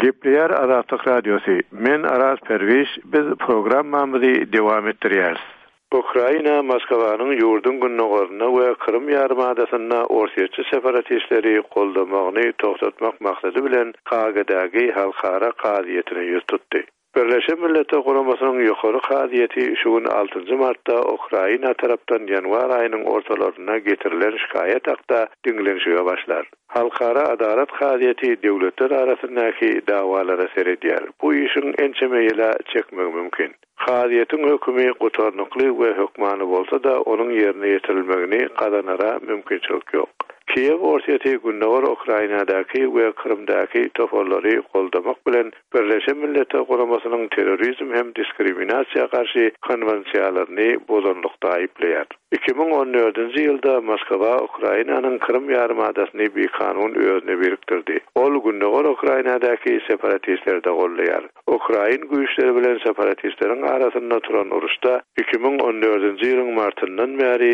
Gepleyer Azatlyk Radiosu. Men Aras Perviş, biz programmamyzy dowam etdirýäris. Ukraina Moskwanyň ýurdun günnägerine we Krym ýarymadasyna ortaçy separatistleri goldamagyny toktatmak maksady bilen Hagadagy halkara kaziýetine ýüz tutdy. Birleşen Milletler Guramasynyň ýokary kaziýeti şuň 6 martda Ukraina tarapdan ýanwar aýynyň ortalaryna getirilen şikayet hakda diňlenşige başlar. Halkara adalet kaziýeti döwletler arasyndaky dawalara seredýär. Bu işin ençemeýle çekmek mümkin. Kaziýetiň hökümi gutarnykly we hökmany bolsa da onuň ýerine ýetirilmegini gadanara mümkinçilik ýok. Kiev ortaçy günnäger Ukrainadaky we Krymdaky toparlary goldamak bilen Birleşen Milletler Guramasynyň terrorizm hem diskriminasiýa garşy konwensiýalaryny bozanlykda aýplaýar. 2014-nji ýylda Moskwa Ukrainanyň Krym ýarymadasyny bir kanun özüne birikdirdi. Ol günnäger Ukrainadaky separatistlerdi gollaýar. Ukrain güýçleri bilen separatistleriň arasynda turan uruşda 2014-nji ýylyň martyndan bäri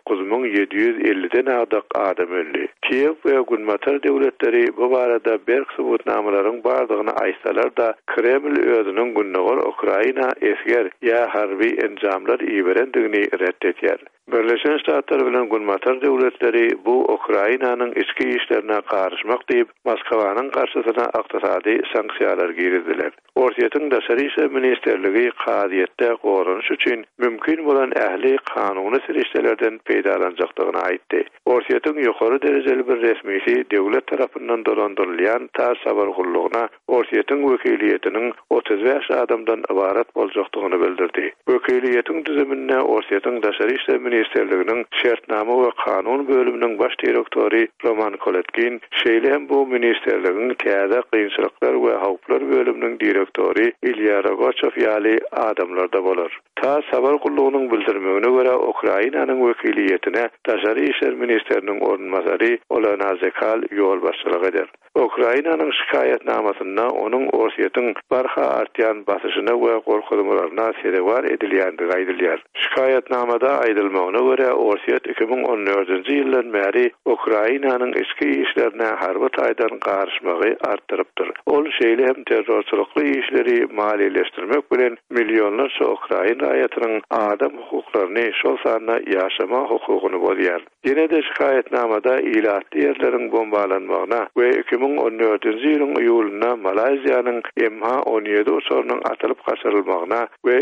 9750-den adaç adam öldü. Kiev we Günmatar döwletleri bu barada berk subutnamalaryň bardygyny aýsalar da Kreml özüniň günnäger Ukraina esger ýa harby enjamlar iberendigini reddetýär. Birleşen Ştatlar bilen Günmatar döwletleri bu Ukrainanyň içki işlerine garşmak diýip Moskwanyň garşysyna ykdysady sanksiýalar girdiler. Ortaýatyň daşary işler ministerligi kaziýetde goranyş üçin mümkin bolan ähli kanuny sirişlerden peýdalanjakdygyny aýtdy. Ortaýatyň ýokary derejeli bir resmisi döwlet tarapyndan dolandyrylýan tasabar gullugyna ortaýatyň wekiliýetiniň 35 adamdan ibarat boljakdygyny bildirdi. Wekiliýetiň düzümine ortaýatyň daşary işler ministerliginiň şertnama we kanun bölüminiň baş direktori Roman Koletkin, şeýle bu ministerligiň täze kynçylyklar we hawplar bölüminiň direktori Ilya Rogochov ýaly adamlarda bolar. Ta sabar gullugynyň bildirmegine görä Ukrainanyň wekiliýetine daşary işler ministeriniň ornmazary Olena Zekal ýol başçylyk eder. Ukrainanyň şikaýetnamasyna onuň ortaýatyň barha artýan basyşyna we gorkudumlaryna sebäp edilýändigi aýdylýar. Şikaýetnamada aýdylmagyna görä ortaýat 2014-nji ýyldan bäri Ukrainanyň içki işlerine harby taýdan garşmagy artdyrypdyr. Ol şeýle hem terrorçylykly işleri maliýeleşdirmek bilen millionlarça Ukrain raýatynyň adam hukuklaryny şol sanyna ýaşama hukugyny bozýar. Ýene de şikaýetnamada ilatly ýerleriň bombalanmagyna we 2014-nji ýylyň iýulynda Malaziýanyň MH17 uçagynyň atylyp gaçyrylmagyna we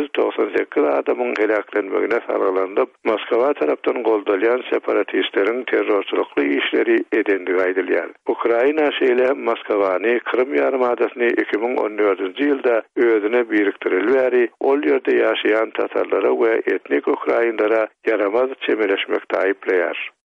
298 adamyň helaklenmegine sargylanyp Moskwa tarapdan goldalýan separatistleriň terrorçylykly işleri edendigi aýdylýar. Ukraina şeýle Moskwany Krym ýarymadasyny 2014-nji ýylda özüne biriktirilýäri, ol ýerde ýaşaýan tatarlara we etnik Ukrainlara yaramaz çemeleşmekde aýplaýar.